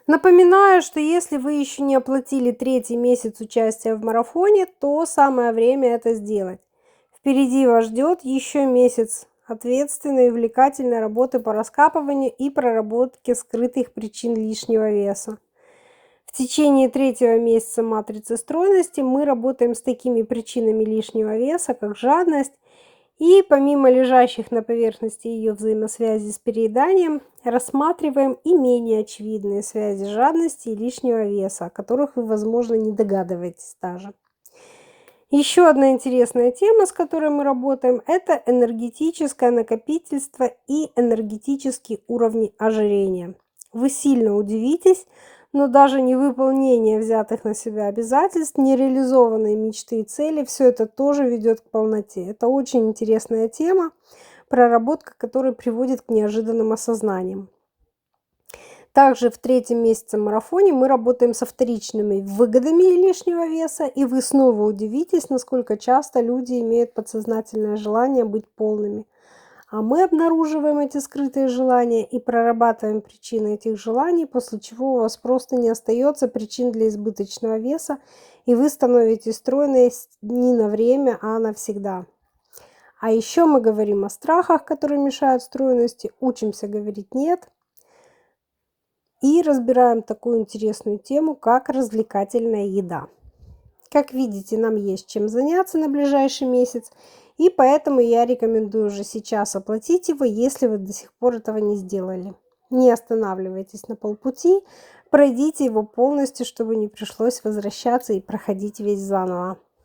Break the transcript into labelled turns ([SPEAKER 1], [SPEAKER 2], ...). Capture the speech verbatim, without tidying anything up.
[SPEAKER 1] Напоминаю, что если вы еще не оплатили третий месяц участия в марафоне, то самое время это сделать. Впереди вас ждет еще месяц ответственной и увлекательной работы по раскапыванию и проработке скрытых причин лишнего веса. В течение третьего месяца матрицы стройности мы работаем с такими причинами лишнего веса, как жадность, и помимо лежащих на поверхности ее взаимосвязи с перееданием, рассматриваем и менее очевидные связи жадности и лишнего веса, о которых вы, возможно, не догадываетесь даже. Еще одна интересная тема, с которой мы работаем, это энергетическое накопительство и энергетические уровни ожирения. Вы сильно удивитесь, но даже невыполнение взятых на себя обязательств, нереализованные мечты и цели, все это тоже ведет к полноте. Это очень интересная тема, проработка которой приводит к неожиданным осознаниям. Также в третьем месяце марафоне мы работаем со вторичными выгодами лишнего веса, и вы снова удивитесь, насколько часто люди имеют подсознательное желание быть полными. А мы обнаруживаем эти скрытые желания и прорабатываем причины этих желаний, после чего у вас просто не остается причин для избыточного веса, и вы становитесь стройной не на время, а навсегда. А еще мы говорим о страхах, которые мешают стройности, учимся говорить «нет», и разбираем такую интересную тему, как развлекательная еда. Как видите, нам есть чем заняться на ближайший месяц, и поэтому я рекомендую уже сейчас оплатить его, если вы до сих пор этого не сделали. Не останавливайтесь на полпути, пройдите его полностью, чтобы не пришлось возвращаться и проходить весь заново.